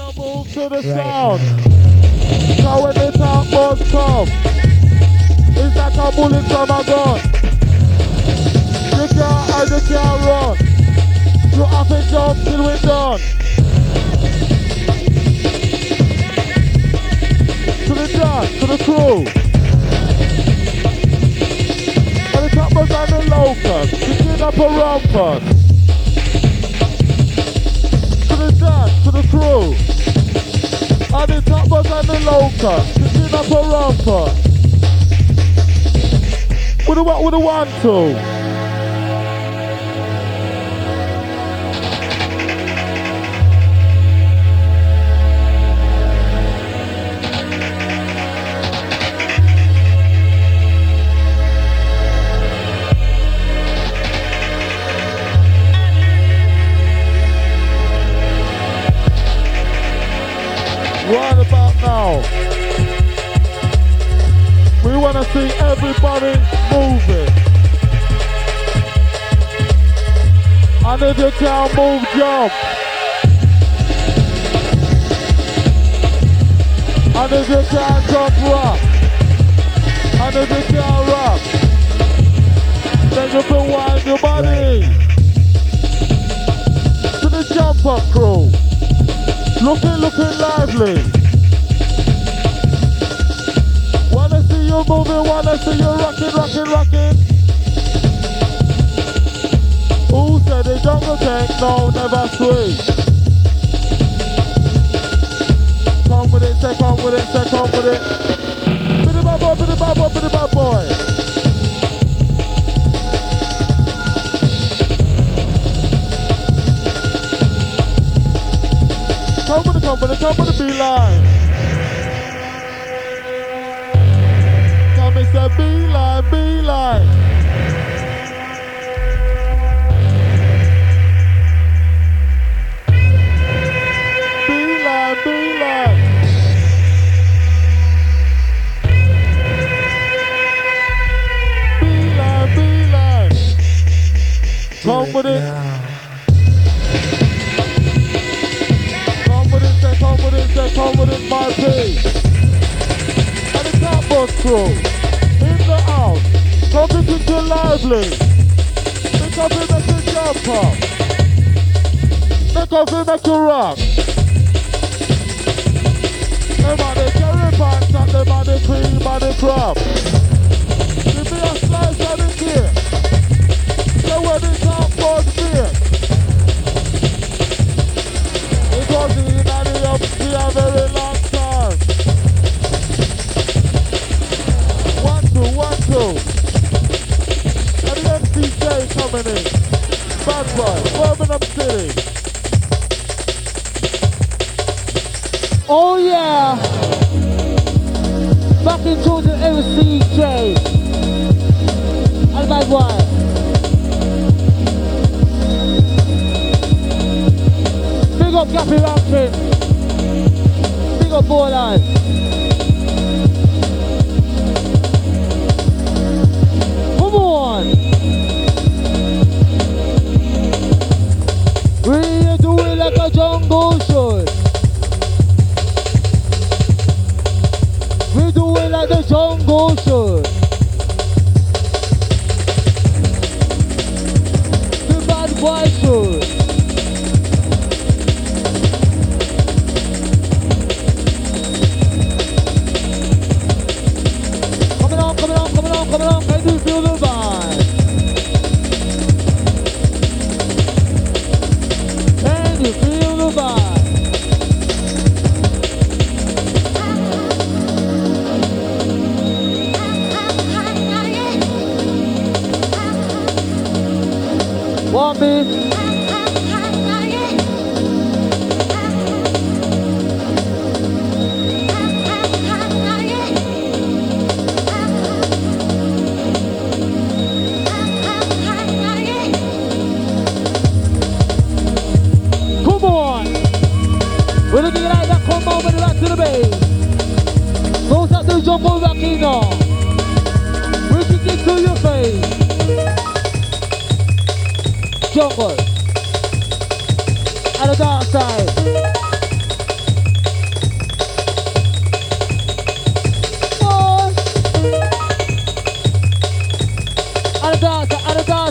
Move to the sound. Now when the top boss come, it's like a bullet from a gun. You can't hide, you can't run. You have to jump till we're done. To the dance, to the crew. And the top boss and the locust, picking up a rumpus. To the dance, to the crew. And the top boss and the locust, picking up a rumpus. With the 1, 2. Right about now, we want to see everybody moving. And if you can't move, jump. And if you can't jump, rock. And if you can't rock, then you can wind your body. To the jump up crew. Looking lively. Wanna see you moving, wanna see you rocking. Who said the jungle tank? No, never swing. Come with it, say come with it, say come with it. Biddy bad boy, biddy bad boy, biddy bad boy. Come with the beeline. Come and say beeline. Beeline. Come with it. Come with it, my page. And the top boss crew in the house. Come to think you're lively. Make up and make you jump up. Make up and make you rock. Them on the cherry pants and them on the cream and the crab. Give me a slice of the cake. So where the top boss beer. It was in the up for a very long time. 1, 2. And the MCJ coming in. Bad boy, Birmingham City. Oh yeah! Back into the MCJ. And bad boy. Big up Gappy Rampin. Big up Borderline. Come on. We do it like a jungle should. We do it like the jungle should. The bad boy should. Coming on, can you feel the vibe? Can you feel the vibe? Want me? We're looking like that combo with the back to the base. Goes up to Jumbo Rakino. We kick it to your face. Jungle. And the dark side.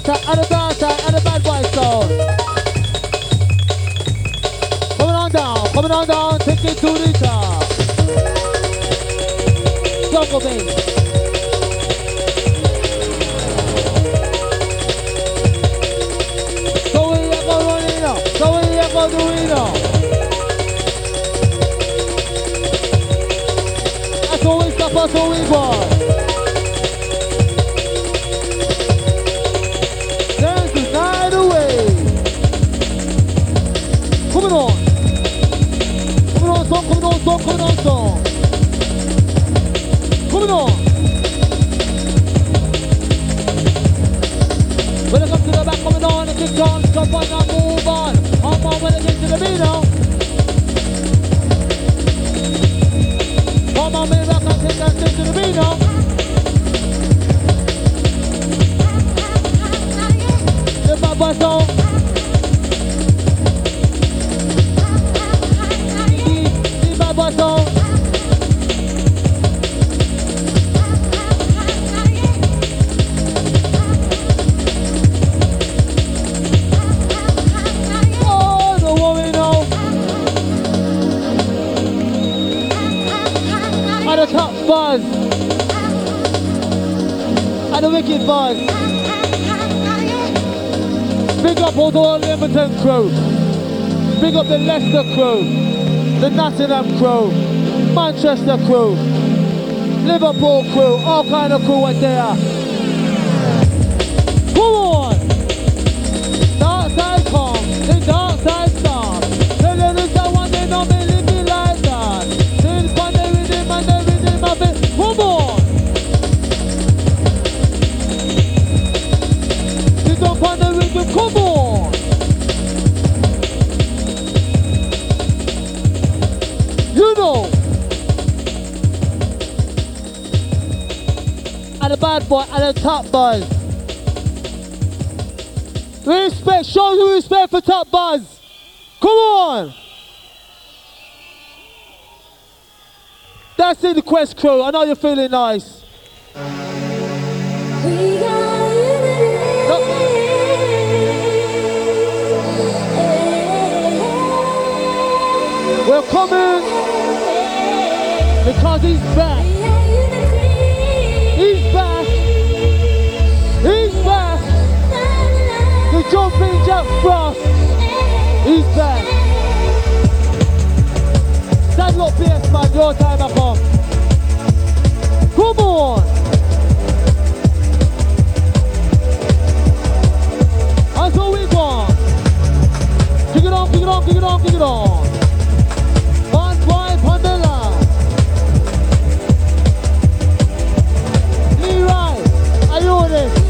and the dark side, and the bad boy sound. Coming on down, take it to the top. Jungle bass. So we are going to do it now. That's all we stop, that's all we want. Dance the night away. Coming on. Coming on. When it comes to the back, coming on, and kick on, jump on and move on. Come on when it gets to the beat now. Come on, baby, back and kick and stick to the beat now. The bad boy song. The bad boy song. The top buzz and the wicked buzz. Big up all the Liverpool crew. Big up the Leicester crew, the Nottingham crew, Manchester crew, Liverpool crew, all kind of crew right there. Come on! Dark side come, the dark side stop. The lyrics that one they know me living like that. Still fun they rhythm and they rhythm of it. Come on! They don't find the rhythm, come on! You know! And the bad boy and the top buzz. Respect, show you respect for Top Buzz. Come on. That's it, the Quest crew. I know you're feeling nice. We're coming because he's back. He's back. He's back. The jumping Jack Frost, he's back. Stand up, PS man, your time I come. Come on. That's all we want. Kick it on, kick it on, kick it on, kick it on. One wipe on the line. Leroy, are you on this?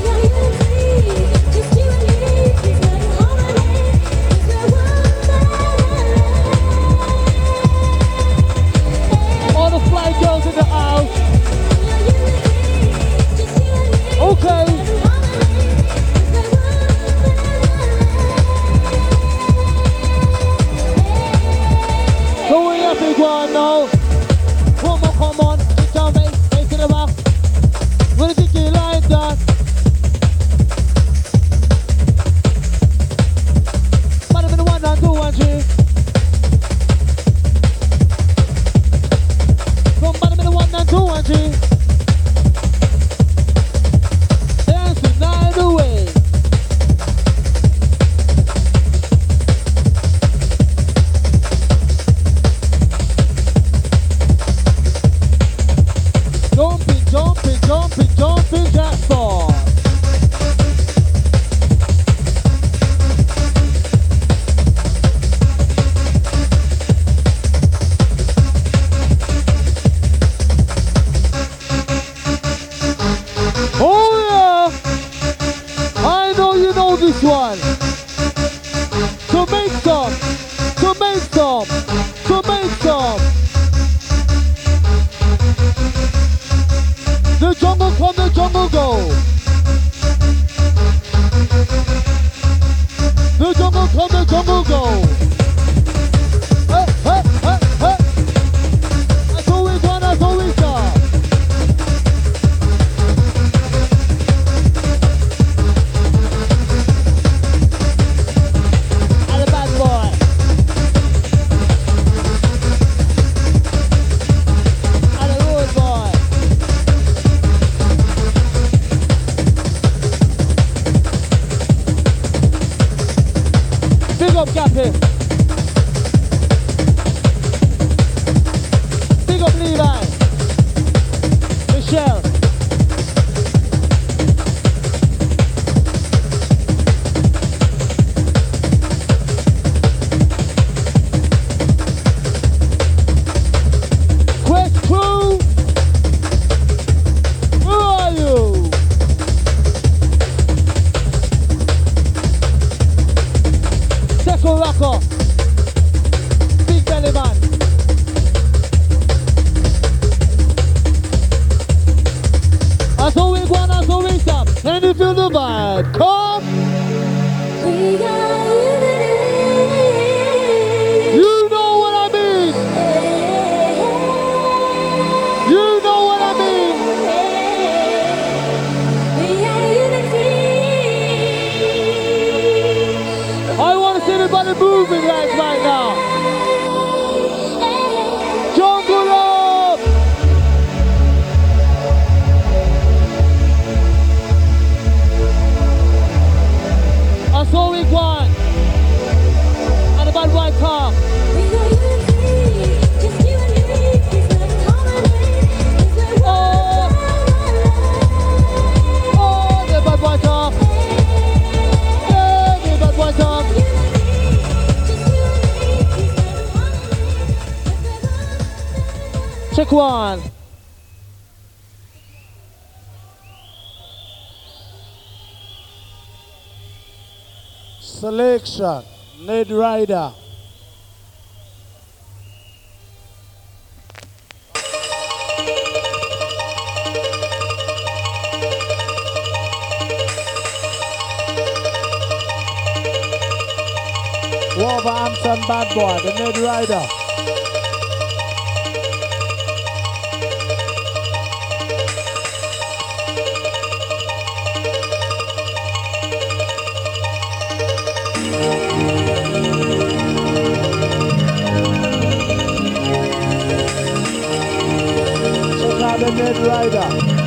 Fly girls in the house. Okay. talk. Oh, the bad boy talk. Yeah, the bad boy talk. Check one. Selection, Ned Ryder. Wolverhampton bad boy, the Ned Ryder. Check out the Ned Ryder.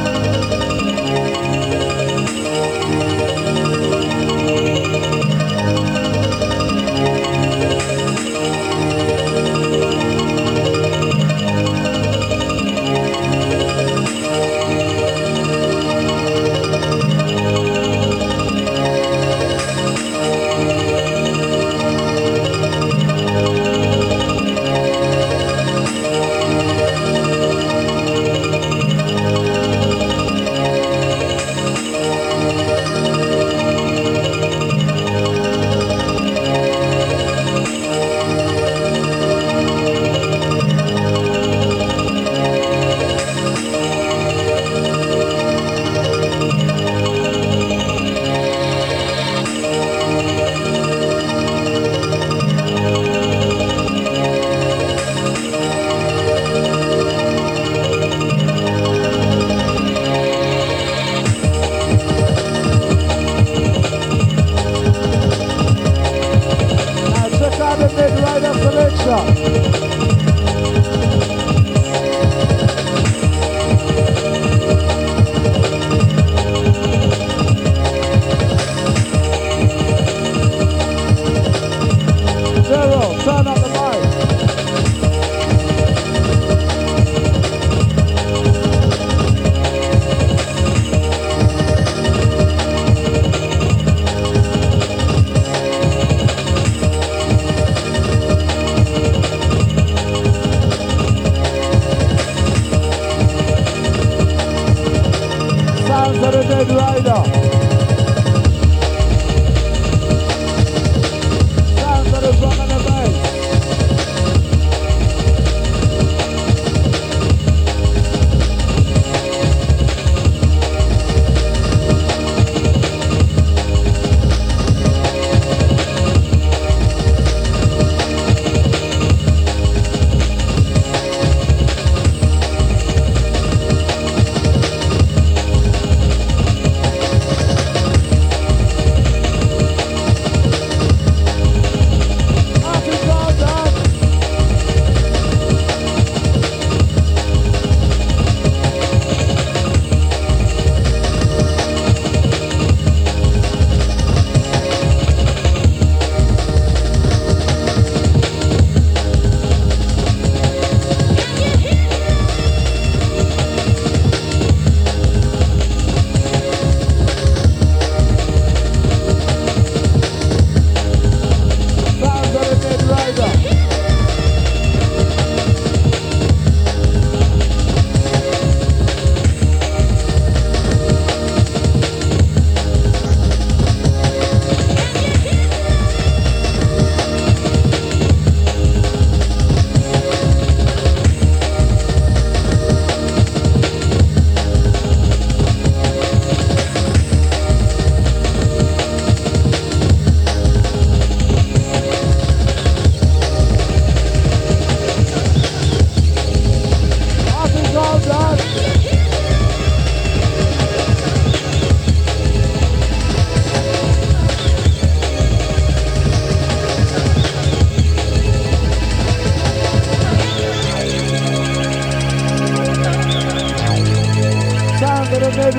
Red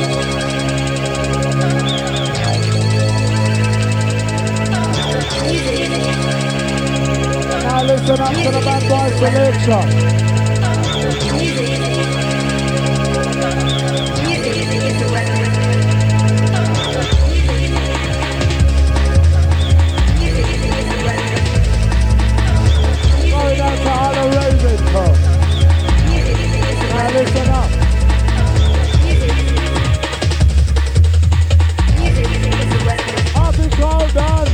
Rider. Now listen up to the bad boy selection. Going out to all the raving club. Now listen up. Article done.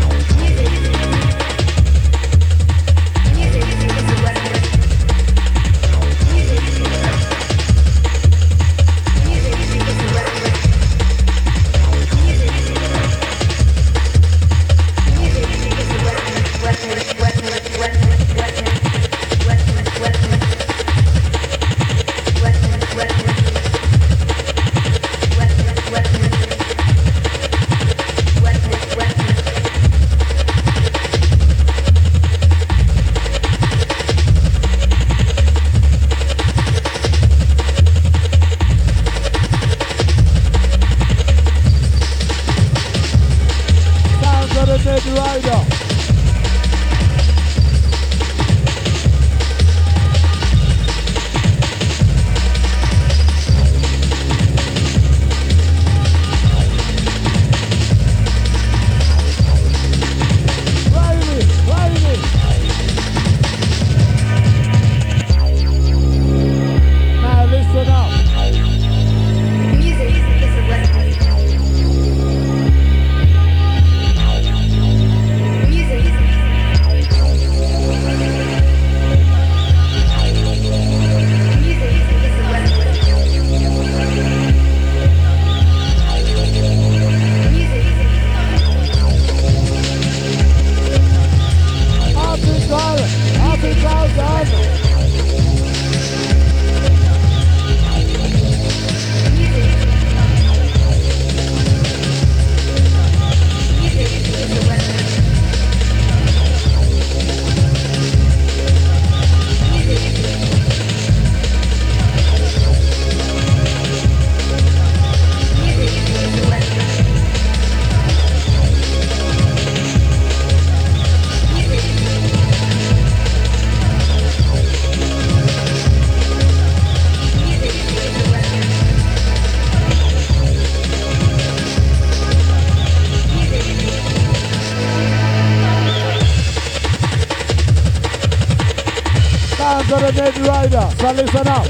To the Ned Rider, so listen up.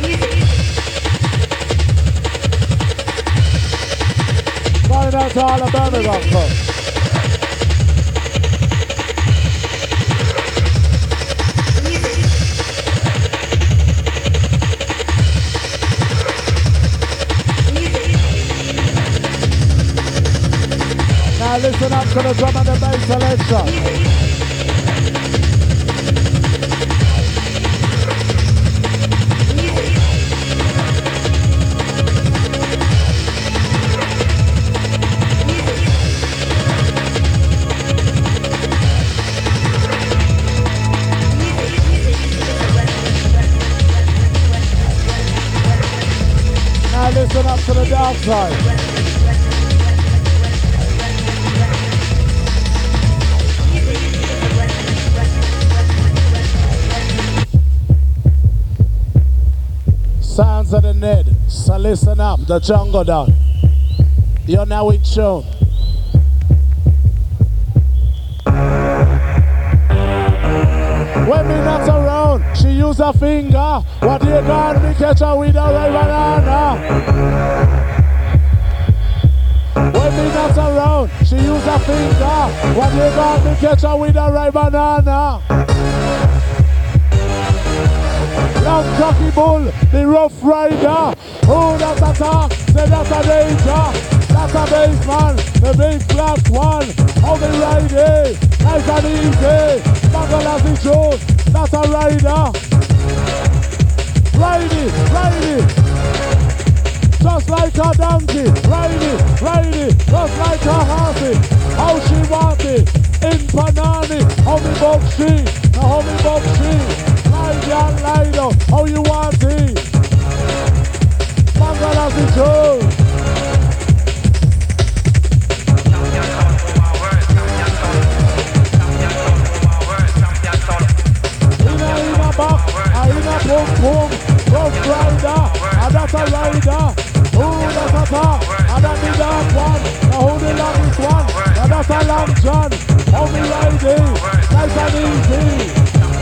Going out to all the Birmingham club. Now listen up to the drum and the bass selection. Listen up to the dark side. Sounds of the Ned, so listen up, the jungle down. You're now in tune. When me not around, she use her finger. What you got me catch her with a red banana. When me not around, she use her finger. What you got me catch her with a red banana. Long cocky bull, the rough rider. Who does attack? Say that's a danger. That's a bass man, the big black one. How they ride it, nice and easy. Muggle as he shows, that's a rider. Ride it, just like a donkey. Ride it, just like a horsey. How she want it, in Panani. How me bug she, how me bug she. Ride and ride out, how you want it. Muggle as he shows. a rider? Who that's a top? And then the dark one. Now who the longest one? Now that's a Long John. How me riding? Nice and easy.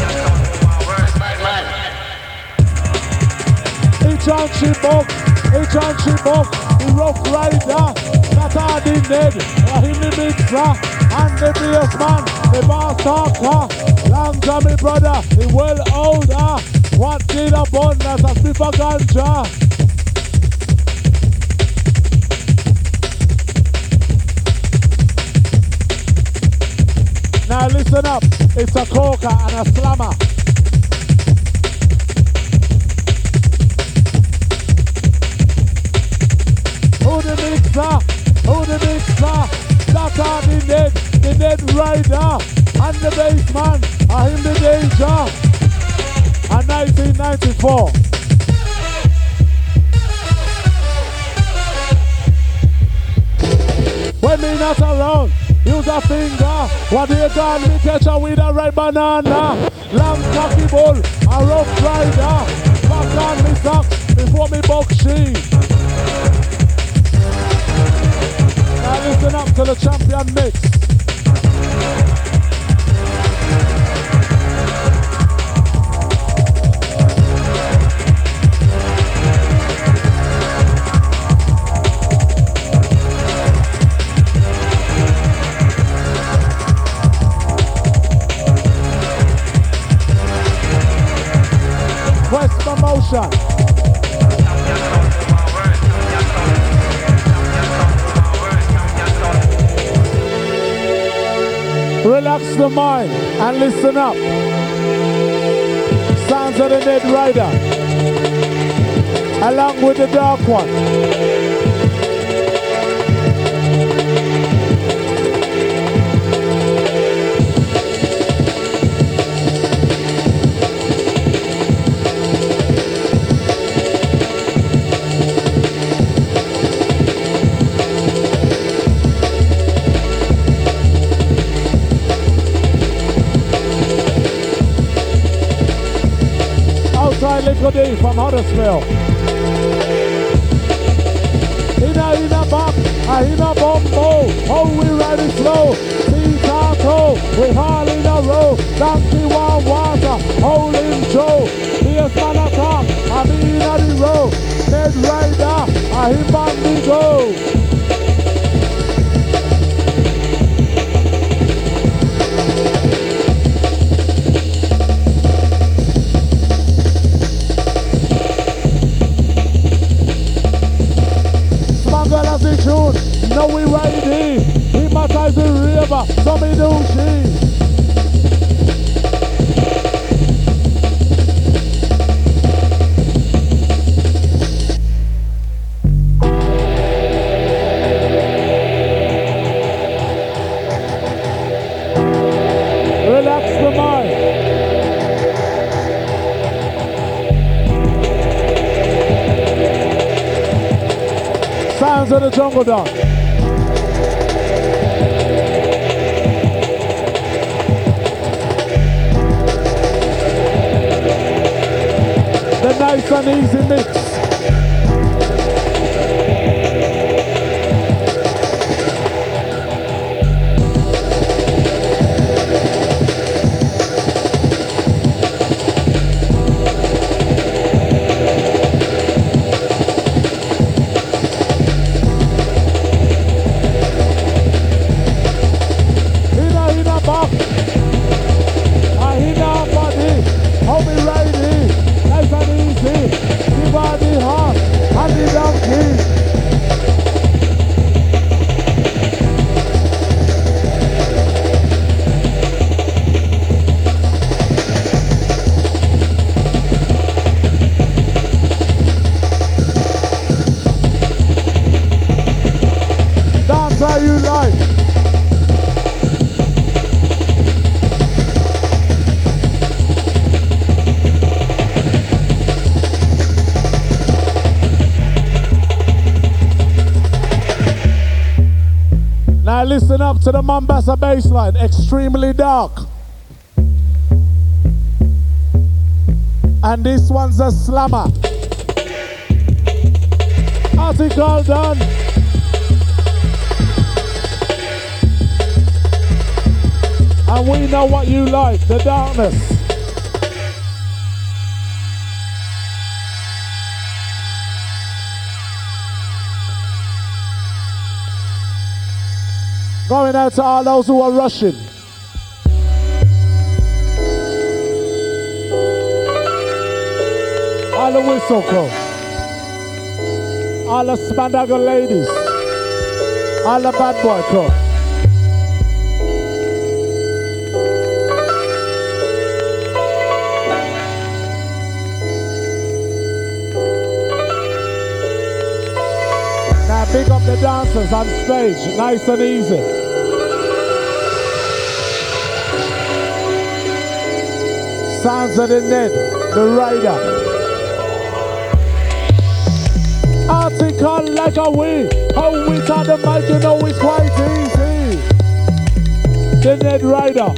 Each on she book, the rough rider, that are the Ned, him the mixer, and the bass man, the boss talker, Long John me brother, he well older, what did a bun, that's a sniff of ganja. Now listen up, it's a coca and a slammer. Who the mixer, that are the Ned rider, and the bassman, are him the danger, and 1994. When me not around, use a finger, what do you call me catch her with a red banana, long cocky bull, a rough rider, back on me socks, before me buck sheep. Now listen up to the champion mix. Quest Promotion. Relax the mind and listen up. Sounds of the Ned Rider, along with the dark one. Little D from Huddersfield. In a back, in a bumbo, oh we riding slow. See taco, we all in a row. Donkey warm water, holding Joe. Fierce man attack, I mean a the row. Ned Rider, him on the go. No we riding, he matters the river, so me do she. Relax the mind. Sounds of the jungle dog. Nice and easy mix. Now listen up to the Mombasa bassline, extremely dark. And this one's a slammer. Article done. And we know what you like, the darkness. Going out to all those who are rushing. All the whistle crew. All the Spandagle ladies. All the bad boy crew. Now big up the dancers on stage, nice and easy. Sounds of the Ned, the rider. Article like a we, how we on the mic, you know it's quite easy. The Ned Rider.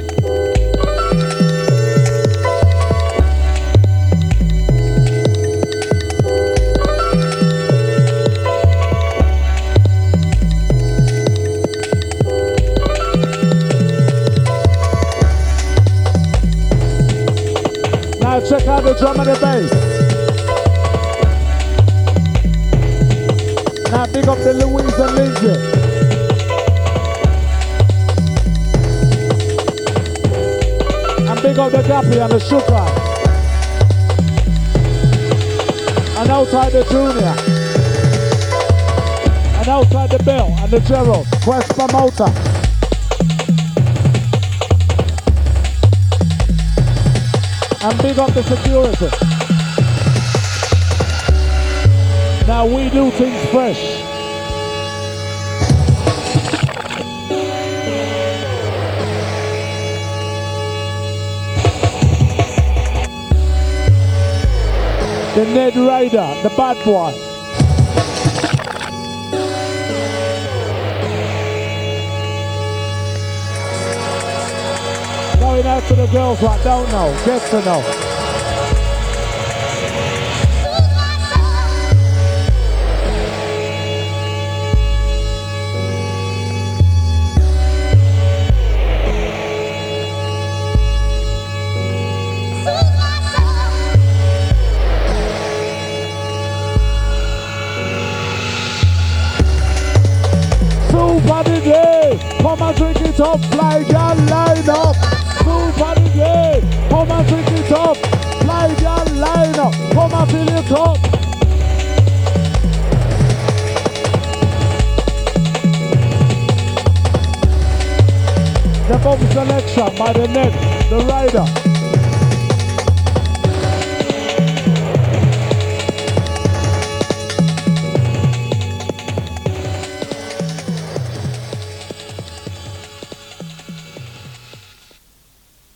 Now check out the drum and the bass. Now big up the Louise and Lindsay. And big up the Gappy and the Sugar. And outside the Junior. And outside the Bill and the Gerald. Quest Promoter. And big up the security. Now we do things fresh. The Ned Rider, the bad boy. Going out to the girls that don't know, get to know. Come and drink it up, fly girl, line up. Super day, come and drink it up, fly girl, line up. Come and fill it up. The bomb selection by the Ned, the rider.